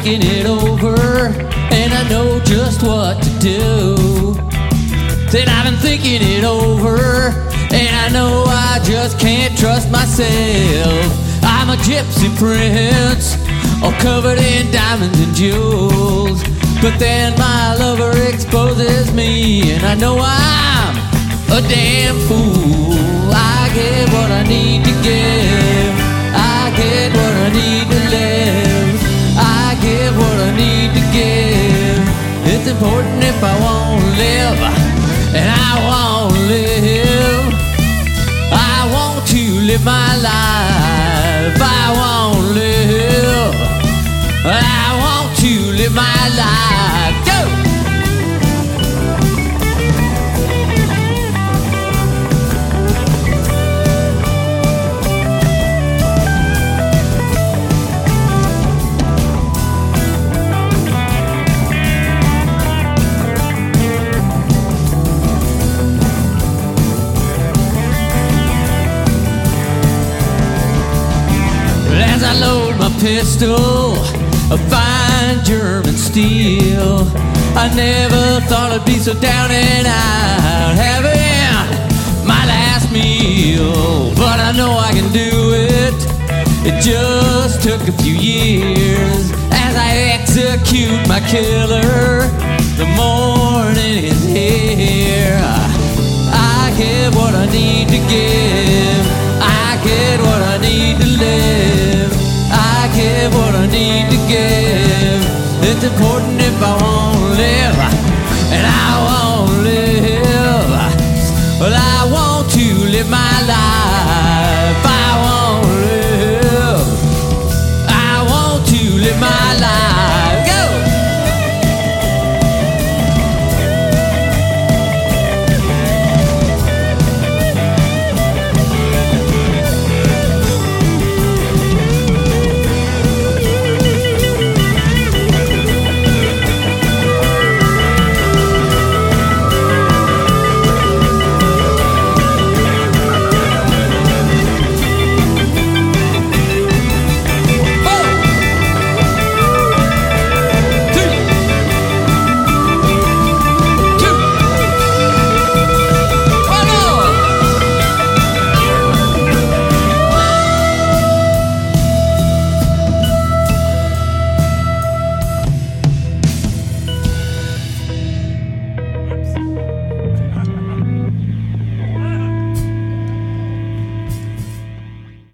thinking it over, and I know just what to do. Said I've been thinking it over, and I know I just can't trust myself. I'm a gypsy prince, all covered in diamonds and jewels. But then my lover exposes me, and I know I'm a damn fool. I get what I need to give, I get what I need to live, I get what I need to give. It's important if I want to live, and I want to live. I want to live my life, I want to live, I want to live my life. Go! As I load my pistol, a fine German steel, I never thought I'd be so down and out, having my last meal. But I know I can do it. It just took a few years. As I execute my killer, the morning is here. I get what I need to give, I get what I need to live, I get what I need to give.